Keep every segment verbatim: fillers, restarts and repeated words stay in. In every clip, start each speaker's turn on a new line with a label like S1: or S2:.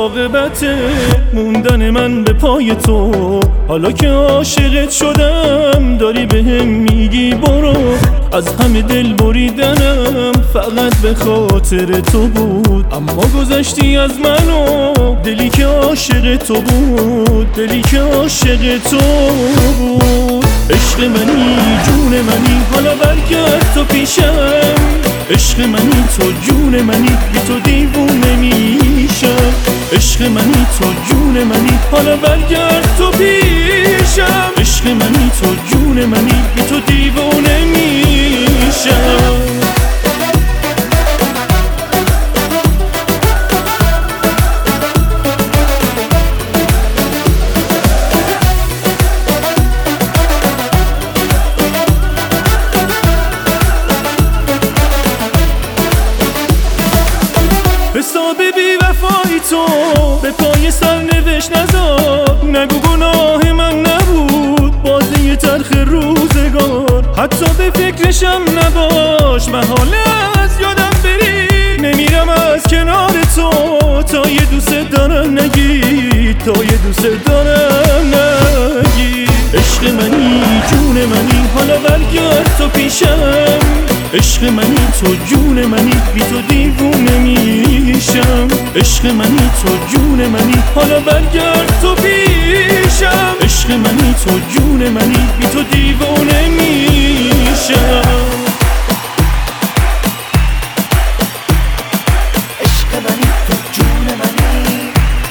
S1: عاقبت موندن من به پای تو. حالا که عاشقت شدم داری بهم میگی برو، از همه دل بریدنم فقط به خاطر تو بود. اما گذشتی از منو، دلی که عاشق تو بود، دلی که عاشق تو بود. عشق منی جون منی، حالا برگرد تو پیشم. عشق منی تو جون منی، بی تو دیوونه میشم. عشق منی تو جون منی، حالا برگرد تو پیشم. عشق منی تو جون منی، بی تو دیوونه میشم. حساب بی وفایی تو به پای سرنوشت نذار. نگو گناه من نبود بازی تلخ روزگار. حتی به فکرشم نباش، محاله از یادم بری. نمیرم از کنار تو تا یه دوست دارم نگی، تا یه دوست دارم نگی. عشق منی جون منی، حالا برگرد تو پیشم. عشق منی تو جون منی، بی تو دیوونه میشم. عشق منی تو جون منی، حالا برگرد تو پیشم. عشق منی تو جون منی، بی تو دیوونه میشم.
S2: عشق منی تو جون منی.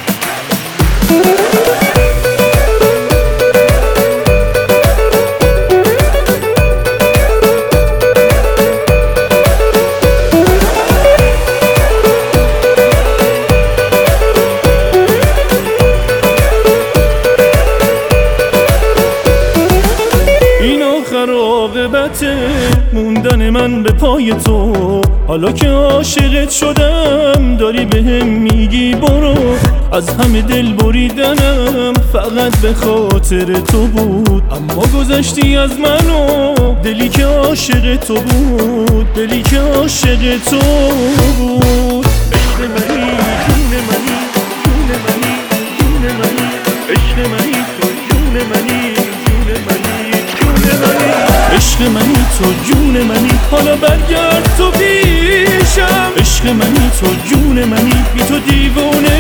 S1: عاقبت موندن من به پای تو. حالا که عاشقت شدم داری بهم میگی برو، از همه دل بریدنم فقط به خاطر تو بود. اما گذشتی از منو، دلی که عاشق تو بود، دلی که عاشق تو بود. عشق منی جون منی، جون منی، جون منی. عشق منی تو جون منی، جون منی، جون منی. عشق منی تو جون منی، حالا برگرد تو پیشم. عشق منی تو جون منی، بی تو دیوونه